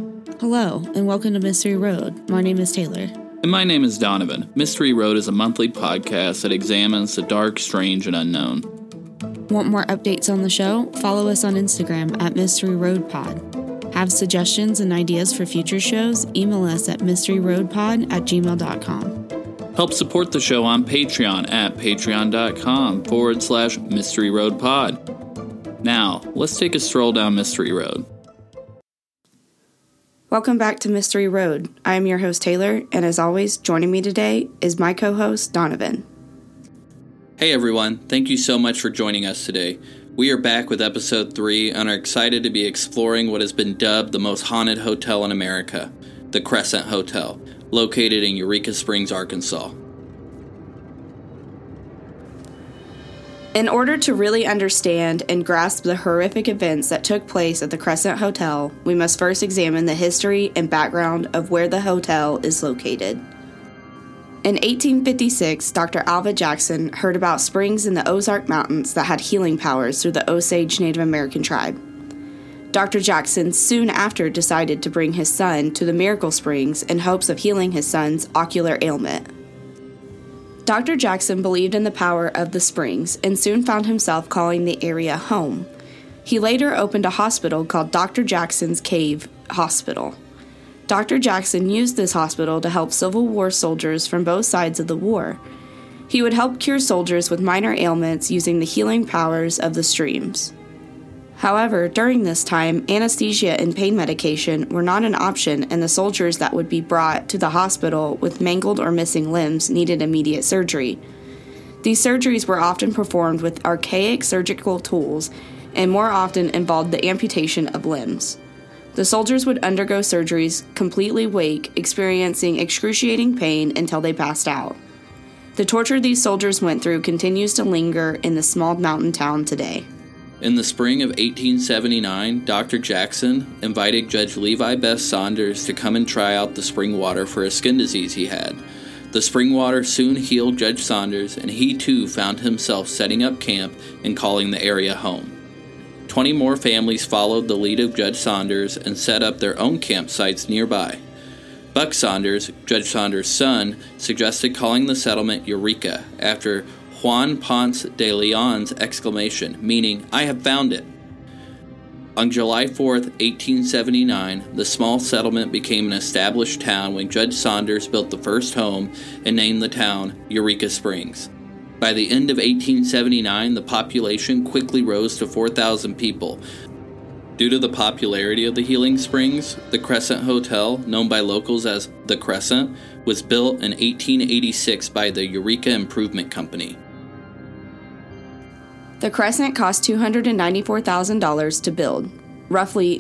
Hello, and welcome to Mystery Road. My name is Taylor. And my name is Donovan. Mystery Road is a monthly podcast that examines the dark, strange, and unknown. Want more updates on the show? Follow us on Instagram at Mystery Road Pod. Have suggestions and ideas for future shows? Email us at mysteryroadpod@gmail.com. Help support the show on Patreon at patreon.com/Mystery Road Pod. Now, let's take a stroll down Mystery Road. Welcome back to Mystery Road. I am your host, Taylor, and as always, joining me today is my co-host, Donovan. Hey everyone, thank you so much for joining us today. We are back with episode 3 and are excited to be exploring what has been dubbed the most haunted hotel in America, the Crescent Hotel, located in Eureka Springs, Arkansas. In order to really understand and grasp the horrific events that took place at the Crescent Hotel, we must first examine the history and background of where the hotel is located. In 1856, Dr. Alva Jackson heard about springs in the Ozark Mountains that had healing powers through the Osage Native American tribe. Dr. Jackson soon after decided to bring his son to the Miracle Springs in hopes of healing his son's ocular ailment. Dr. Jackson believed in the power of the springs and soon found himself calling the area home. He later opened a hospital called Dr. Jackson's Cave Hospital. Dr. Jackson used this hospital to help Civil War soldiers from both sides of the war. He would help cure soldiers with minor ailments using the healing powers of the streams. However, during this time, anesthesia and pain medication were not an option, and the soldiers that would be brought to the hospital with mangled or missing limbs needed immediate surgery. These surgeries were often performed with archaic surgical tools and more often involved the amputation of limbs. The soldiers would undergo surgeries completely awake, experiencing excruciating pain until they passed out. The torture these soldiers went through continues to linger in the small mountain town today. In the spring of 1879, Dr. Jackson invited Judge Levi Best Saunders to come and try out the spring water for a skin disease he had. The spring water soon healed Judge Saunders, and he too found himself setting up camp and calling the area home. 20 more families followed the lead of Judge Saunders and set up their own campsites nearby. Buck Saunders, Judge Saunders' son, suggested calling the settlement Eureka after Juan Ponce de Leon's exclamation, meaning, "I have found it." On July 4th, 1879, the small settlement became an established town when Judge Saunders built the first home and named the town Eureka Springs. By the end of 1879, the population quickly rose to 4,000 people. Due to the popularity of the healing springs, the Crescent Hotel, known by locals as the Crescent, was built in 1886 by the Eureka Improvement Company. The Crescent cost $294,000 to build, roughly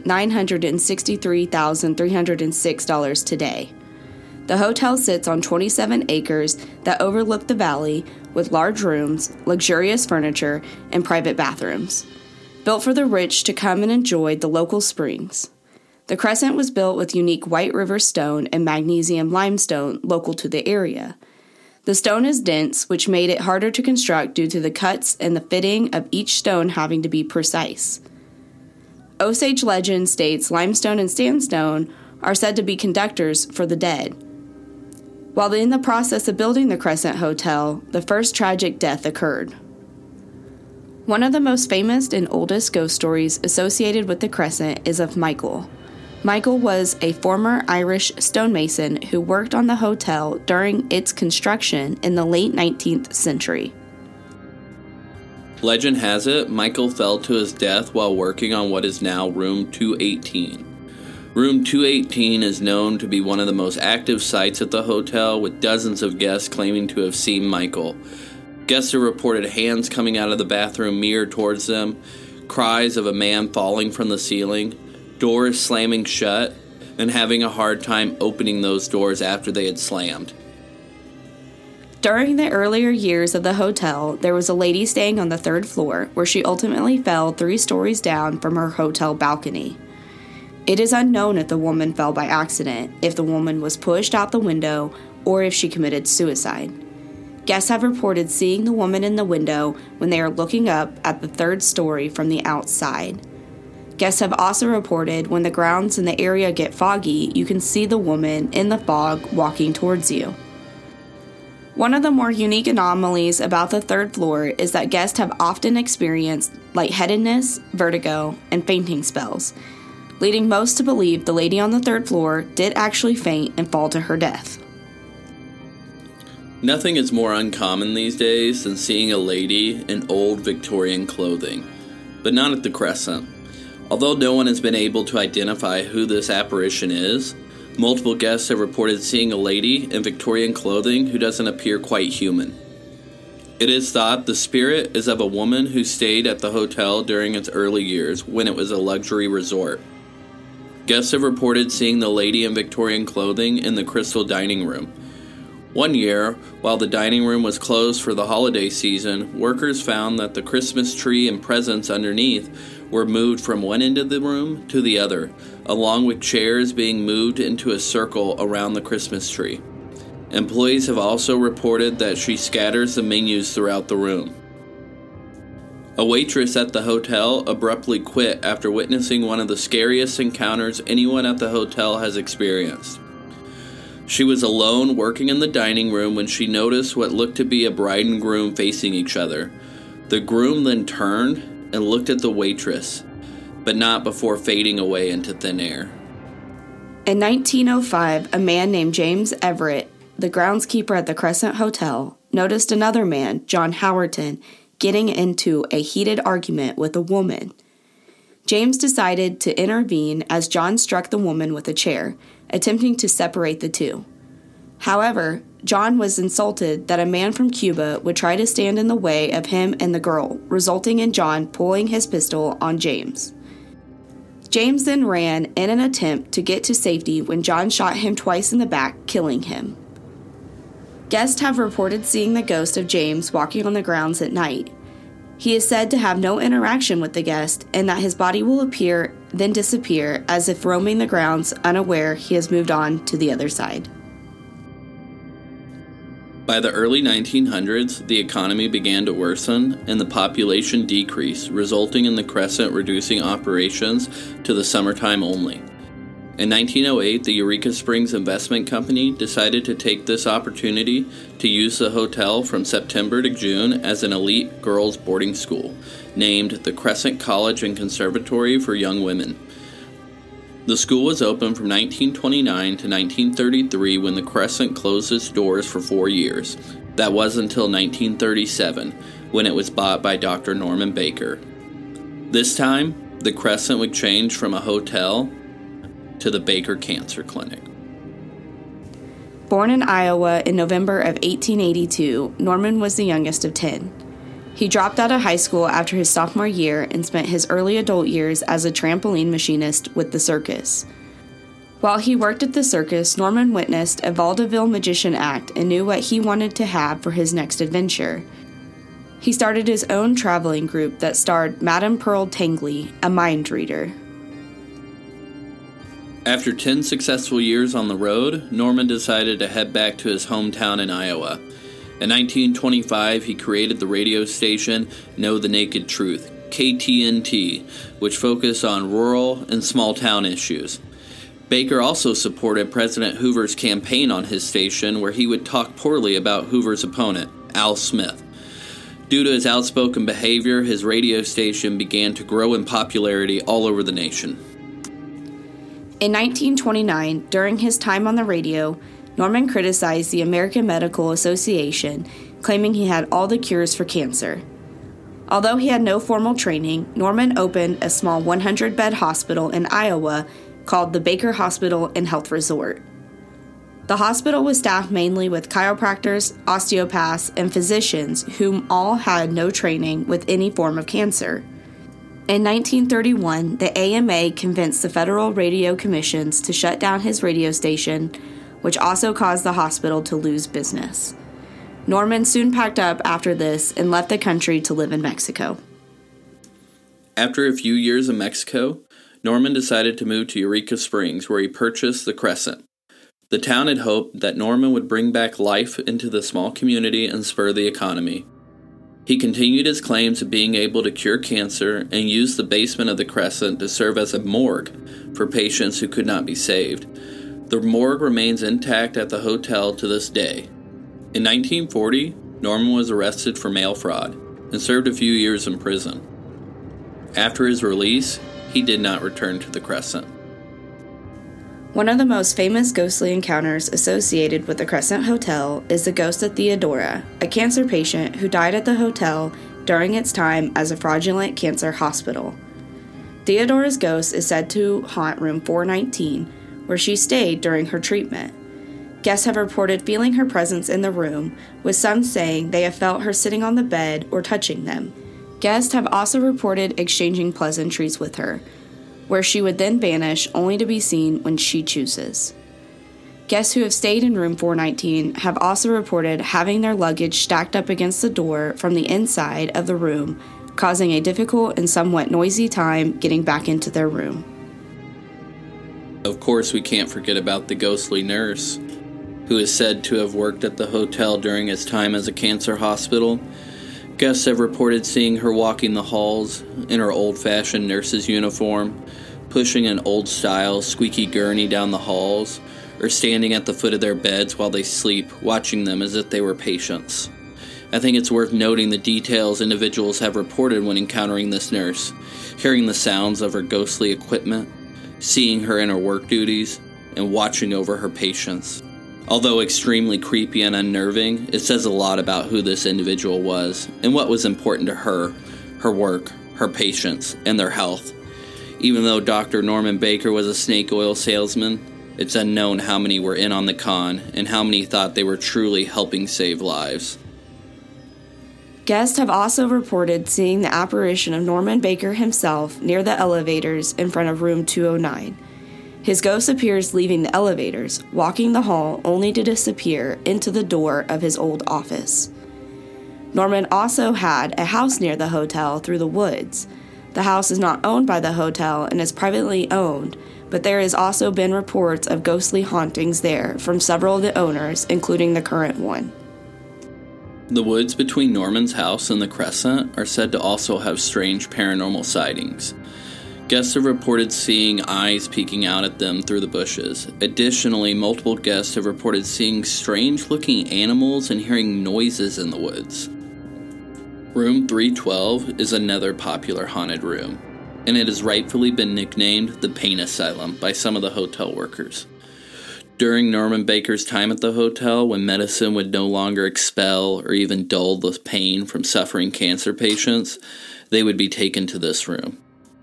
$963,306 today. The hotel sits on 27 acres that overlook the valley with large rooms, luxurious furniture, and private bathrooms. Built for the rich to come and enjoy the local springs. The Crescent was built with unique White River stone and magnesium limestone local to the area. The stone is dense, which made it harder to construct due to the cuts and the fitting of each stone having to be precise. Osage legend states limestone and sandstone are said to be conductors for the dead. While in the process of building the Crescent Hotel, the first tragic death occurred. One of the most famous and oldest ghost stories associated with the Crescent is of Michael. Michael was a former Irish stonemason who worked on the hotel during its construction in the late 19th century. Legend has it, Michael fell to his death while working on what is now Room 218. Room 218 is known to be one of the most active sites at the hotel, with dozens of guests claiming to have seen Michael. Guests have reported hands coming out of the bathroom mirror towards them, cries of a man falling from the ceiling, doors slamming shut, and having a hard time opening those doors after they had slammed. During the earlier years of the hotel, there was a lady staying on the 3rd floor where she ultimately fell 3 stories down from her hotel balcony. It is unknown if the woman fell by accident, if the woman was pushed out the window, or if she committed suicide. Guests have reported seeing the woman in the window when they are looking up at the 3rd story from the outside. Guests have also reported when the grounds in the area get foggy, you can see the woman in the fog walking towards you. One of the more unique anomalies about the third floor is that guests have often experienced lightheadedness, vertigo, and fainting spells, leading most to believe the lady on the third floor did actually faint and fall to her death. Nothing is more uncommon these days than seeing a lady in old Victorian clothing, but not at the Crescent. Although no one has been able to identify who this apparition is, multiple guests have reported seeing a lady in Victorian clothing who doesn't appear quite human. It is thought the spirit is of a woman who stayed at the hotel during its early years when it was a luxury resort. Guests have reported seeing the lady in Victorian clothing in the Crystal dining room. One year, while the dining room was closed for the holiday season, workers found that the Christmas tree and presents underneath were moved from one end of the room to the other, along with chairs being moved into a circle around the Christmas tree. Employees have also reported that she scatters the menus throughout the room. A waitress at the hotel abruptly quit after witnessing one of the scariest encounters anyone at the hotel has experienced. She was alone working in the dining room when she noticed what looked to be a bride and groom facing each other. The groom then turned and looked at the waitress, but not before fading away into thin air. In 1905, a man named James Everett, the groundskeeper at the Crescent Hotel, noticed another man, John Howerton, getting into a heated argument with a woman. James decided to intervene as John struck the woman with a chair, attempting to separate the two. However, John was insulted that a man from Cuba would try to stand in the way of him and the girl, resulting in John pulling his pistol on James. James then ran in an attempt to get to safety when John shot him twice in the back, killing him. Guests have reported seeing the ghost of James walking on the grounds at night. He is said to have no interaction with the guest and that his body will appear, then disappear, as if roaming the grounds unaware he has moved on to the other side. By the early 1900s, the economy began to worsen and the population decreased, resulting in the Crescent reducing operations to the summertime only. In 1908, the Eureka Springs Investment Company decided to take this opportunity to use the hotel from September to June as an elite girls' boarding school, named the Crescent College and Conservatory for Young Women. The school was open from 1929 to 1933 when the Crescent closed its doors for 4 years. That was until 1937, when it was bought by Dr. Norman Baker. This time, the Crescent would change from a hotel to the Baker Cancer Clinic. Born in Iowa in November of 1882, Norman was the youngest of 10. He dropped out of high school after his sophomore year and spent his early adult years as a trampoline machinist with the circus. While he worked at the circus, Norman witnessed a vaudeville magician act and knew what he wanted to have for his next adventure. He started his own traveling group that starred Madame Pearl Tangley, a mind reader. After 10 successful years on the road, Norman decided to head back to his hometown in Iowa. In 1925, he created the radio station Know the Naked Truth, KTNT, which focused on rural and small-town issues. Baker also supported President Hoover's campaign on his station, where he would talk poorly about Hoover's opponent, Al Smith. Due to his outspoken behavior, his radio station began to grow in popularity all over the nation. In 1929, during his time on the radio, Norman criticized the American Medical Association, claiming he had all the cures for cancer. Although he had no formal training, Norman opened a small 100-bed hospital in Iowa called the Baker Hospital and Health Resort. The hospital was staffed mainly with chiropractors, osteopaths, and physicians whom all had no training with any form of cancer. In 1931, the AMA convinced the Federal Radio Commissions to shut down his radio station, which also caused the hospital to lose business. Norman soon packed up after this and left the country to live in Mexico. After a few years in Mexico, Norman decided to move to Eureka Springs, where he purchased the Crescent. The town had hoped that Norman would bring back life into the small community and spur the economy. He continued his claims of being able to cure cancer and used the basement of the Crescent to serve as a morgue for patients who could not be saved. The morgue remains intact at the hotel to this day. In 1940, Norman was arrested for mail fraud and served a few years in prison. After his release, he did not return to the Crescent. One of the most famous ghostly encounters associated with the Crescent Hotel is the ghost of Theodora, a cancer patient who died at the hotel during its time as a fraudulent cancer hospital. Theodora's ghost is said to haunt room 419, where she stayed during her treatment. Guests have reported feeling her presence in the room, with some saying they have felt her sitting on the bed or touching them. Guests have also reported exchanging pleasantries with her, where she would then vanish only to be seen when she chooses. Guests who have stayed in room 419 have also reported having their luggage stacked up against the door from the inside of the room, causing a difficult and somewhat noisy time getting back into their room. Of course, we can't forget about the ghostly nurse, who is said to have worked at the hotel during its time as a cancer hospital. Guests have reported seeing her walking the halls in her old-fashioned nurse's uniform, pushing an old-style squeaky gurney down the halls, or standing at the foot of their beds while they sleep, watching them as if they were patients. I think it's worth noting the details individuals have reported when encountering this nurse, hearing the sounds of her ghostly equipment, seeing her in her work duties, and watching over her patients. Although extremely creepy and unnerving, it says a lot about who this individual was and what was important to her, her work, her patients, and their health. Even though Dr. Norman Baker was a snake oil salesman, it's unknown how many were in on the con and how many thought they were truly helping save lives. Guests have also reported seeing the apparition of Norman Baker himself near the elevators in front of room 209. His ghost appears leaving the elevators, walking the hall only to disappear into the door of his old office. Norman also had a house near the hotel through the woods. The house is not owned by the hotel and is privately owned, but there has also been reports of ghostly hauntings there from several of the owners, including the current one. The woods between Norman's house and the Crescent are said to also have strange paranormal sightings. Guests have reported seeing eyes peeking out at them through the bushes. Additionally, multiple guests have reported seeing strange-looking animals and hearing noises in the woods. Room 312 is another popular haunted room, and it has rightfully been nicknamed the Pain Asylum by some of the hotel workers. During Norman Baker's time at the hotel, when medicine would no longer expel or even dull the pain from suffering cancer patients, they would be taken to this room.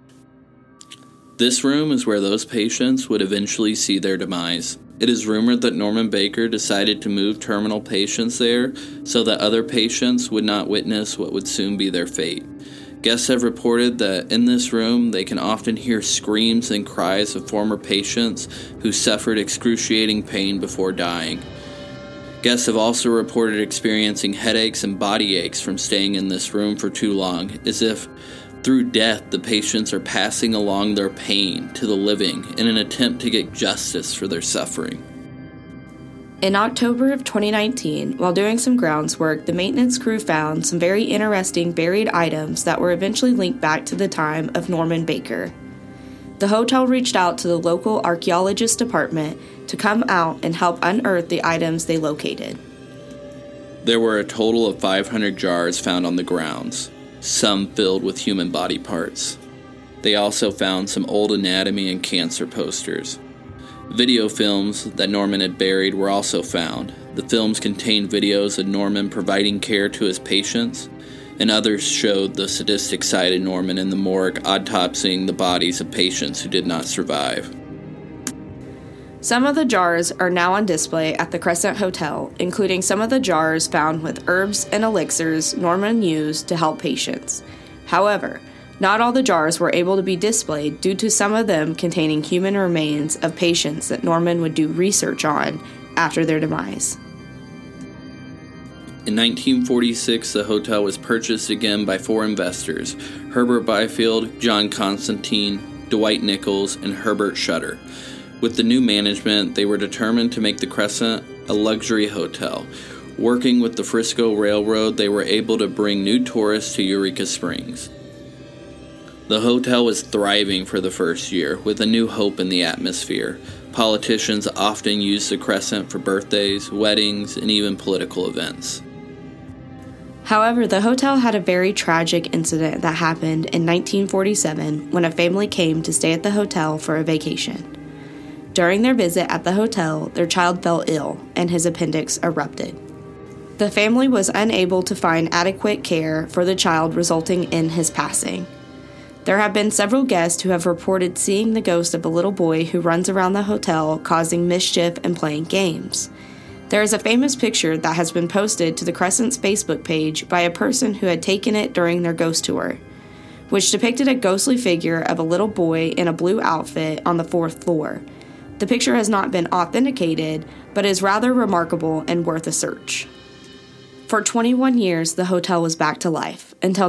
This room is where those patients would eventually see their demise. It is rumored that Norman Baker decided to move terminal patients there so that other patients would not witness what would soon be their fate. Guests have reported that in this room they can often hear screams and cries of former patients who suffered excruciating pain before dying. Guests have also reported experiencing headaches and body aches from staying in this room for too long, as if through death, the patients are passing along their pain to the living in an attempt to get justice for their suffering. In October of 2019, while doing some grounds work, the maintenance crew found some very interesting buried items that were eventually linked back to the time of Norman Baker. The hotel reached out to the local archaeologist department to come out and help unearth the items they located. There were a total of 500 jars found on the grounds, some filled with human body parts. They also found some old anatomy and cancer posters. Video films that Norman had buried were also found. The films contained videos of Norman providing care to his patients, and others showed the sadistic side of Norman in the morgue autopsying the bodies of patients who did not survive. Some of the jars are now on display at the Crescent Hotel, including some of the jars found with herbs and elixirs Norman used to help patients. However, not all the jars were able to be displayed due to some of them containing human remains of patients that Norman would do research on after their demise. In 1946, the hotel was purchased again by 4 investors: Herbert Byfield, John Constantine, Dwight Nichols, and Herbert Shutter. With the new management, they were determined to make the Crescent a luxury hotel, Working with the Frisco Railroad, they were able to bring new tourists to Eureka Springs. The hotel was thriving for the first year, with a new hope in the atmosphere. Politicians often used the Crescent for birthdays, weddings, and even political events. However, the hotel had a very tragic incident that happened in 1947 when a family came to stay at the hotel for a vacation. During their visit at the hotel, their child fell ill and his appendix erupted. The family was unable to find adequate care for the child, resulting in his passing. There have been several guests who have reported seeing the ghost of a little boy who runs around the hotel causing mischief and playing games. There is a famous picture that has been posted to the Crescent's Facebook page by a person who had taken it during their ghost tour, which depicted a ghostly figure of a little boy in a blue outfit on the 4th floor. The picture has not been authenticated, but is rather remarkable and worth a search. For 21 years, the hotel was back to life, until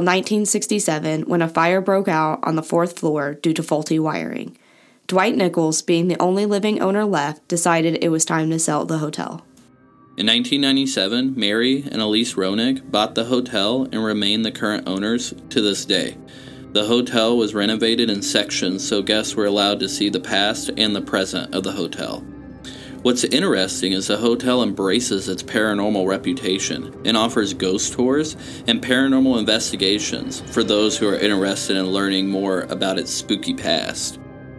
1967 when a fire broke out on the 4th floor due to faulty wiring. Dwight Nichols, being the only living owner left, decided it was time to sell the hotel. In 1997, Mary and Elise Roenick bought the hotel and remain the current owners to this day. The hotel was renovated in sections so guests were allowed to see the past and the present of the hotel. What's interesting is the hotel embraces its paranormal reputation and offers ghost tours and paranormal investigations for those who are interested in learning more about its spooky past.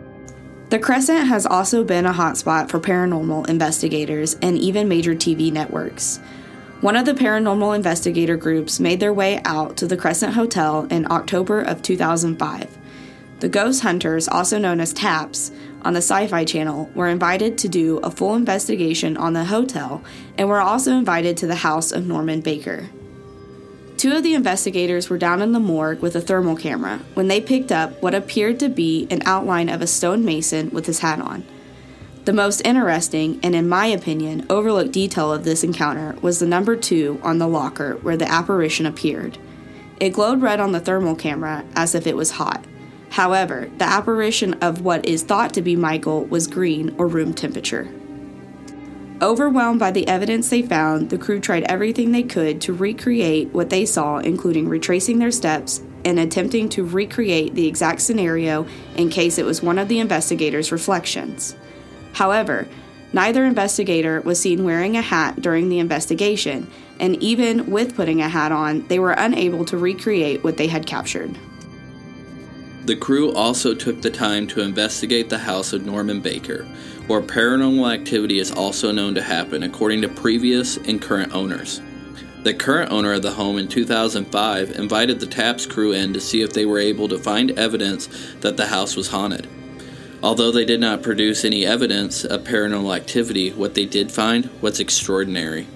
The Crescent has also been a hotspot for paranormal investigators and even major TV networks. One of the paranormal investigator groups made their way out to the Crescent Hotel in October of 2005. The Ghost Hunters, also known as TAPS, on the Sci-Fi Channel, were invited to do a full investigation on the hotel and were also invited to the house of Norman Baker. Two of the investigators were down in the morgue with a thermal camera when they picked up what appeared to be an outline of a stonemason with his hat on. The most interesting, and in my opinion, overlooked detail of this encounter was the number 2 on the locker where the apparition appeared. It glowed red on the thermal camera as if it was hot. However, the apparition of what is thought to be Michael was green or room temperature. Overwhelmed by the evidence they found, the crew tried everything they could to recreate what they saw, including retracing their steps and attempting to recreate the exact scenario in case it was one of the investigators' reflections. However, neither investigator was seen wearing a hat during the investigation, and even with putting a hat on, they were unable to recreate what they had captured. The crew also took the time to investigate the house of Norman Baker, where paranormal activity is also known to happen according to previous and current owners. The current owner of the home in 2005 invited the TAPS crew in to see if they were able to find evidence that the house was haunted. Although they did not produce any evidence of paranormal activity, what they did find was extraordinary.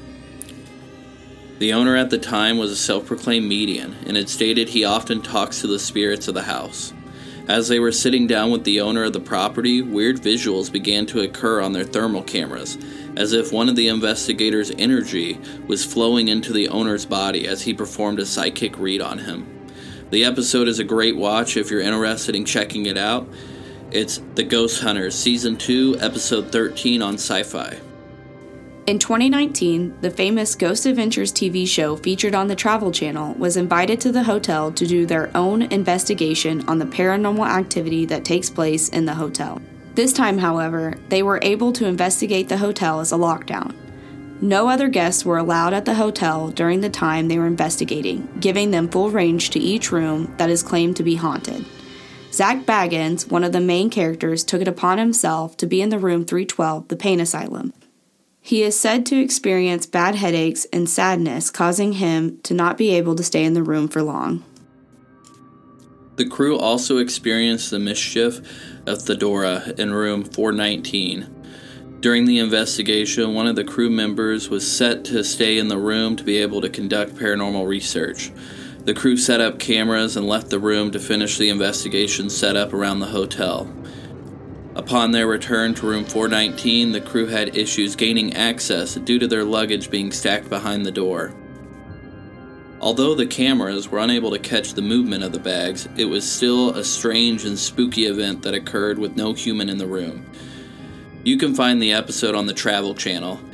The owner at the time was a self-proclaimed medium and had stated he often talks to the spirits of the house. As they were sitting down with the owner of the property, weird visuals began to occur on their thermal cameras, as if one of the investigators' energy was flowing into the owner's body as he performed a psychic read on him. The episode is a great watch if you're interested in checking it out. It's The Ghost Hunters, Season 2, Episode 13 on Sci-Fi. In 2019, the famous Ghost Adventures TV show featured on the Travel Channel was invited to the hotel to do their own investigation on the paranormal activity that takes place in the hotel. This time, however, they were able to investigate the hotel as a lockdown. No other guests were allowed at the hotel during the time they were investigating, giving them full range to each room that is claimed to be haunted. Zach Baggins, one of the main characters, took it upon himself to be in the room 312, the pain asylum. He is said to experience bad headaches and sadness, causing him to not be able to stay in the room for long. The crew also experienced the mischief of Thedora in room 419. During the investigation, one of the crew members was set to stay in the room to be able to conduct paranormal research. The crew set up cameras and left the room to finish the investigation set up around the hotel. Upon their return to room 419, the crew had issues gaining access due to their luggage being stacked behind the door. Although the cameras were unable to catch the movement of the bags, it was still a strange and spooky event that occurred with no human in the room. You can find the episode on the Travel Channel.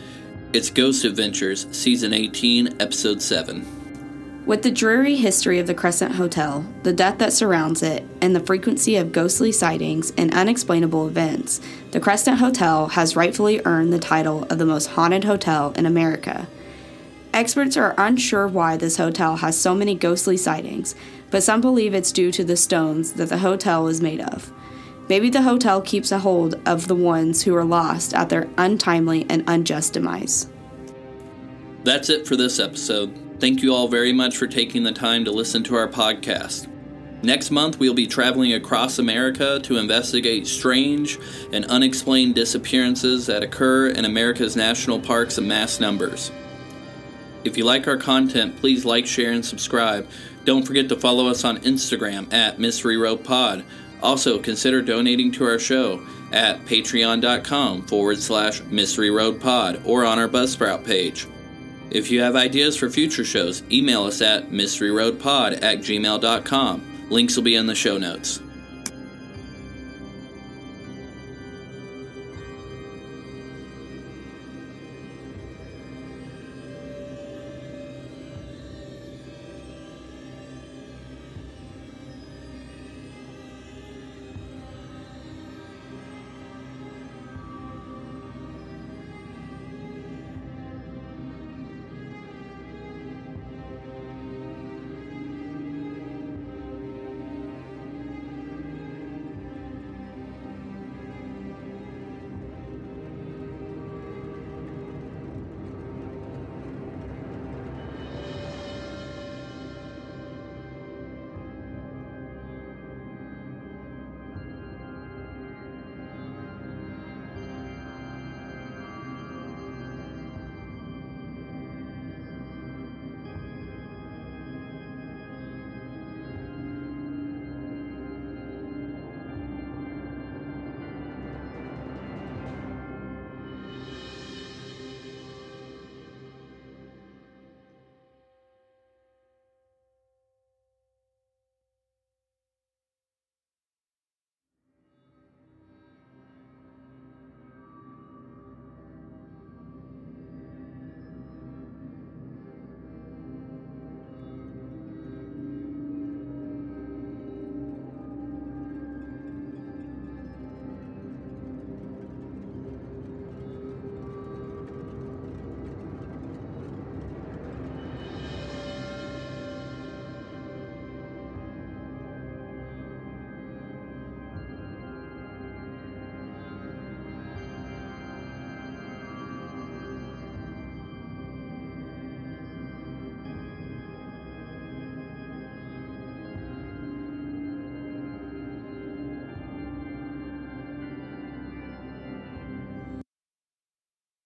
It's Ghost Adventures, Season 18, Episode 7. With the dreary history of the Crescent Hotel, the death that surrounds it, and the frequency of ghostly sightings and unexplainable events, the Crescent Hotel has rightfully earned the title of the most haunted hotel in America. Experts are unsure why this hotel has so many ghostly sightings, but some believe it's due to the stones that the hotel is made of. Maybe the hotel keeps a hold of the ones who are lost at their untimely and unjust demise. That's it for this episode. Thank you all very much for taking the time to listen to our podcast. Next month, we'll be traveling across America to investigate strange and unexplained disappearances that occur in America's national parks in mass numbers. If you like our content, please like, share, and subscribe. Don't forget to follow us on Instagram at Mystery Road Pod. Also, consider donating to our show at patreon.com/Mystery Road Pod or on our Buzzsprout page. If you have ideas for future shows, email us at mysteryroadpod@gmail.com. Links will be in the show notes.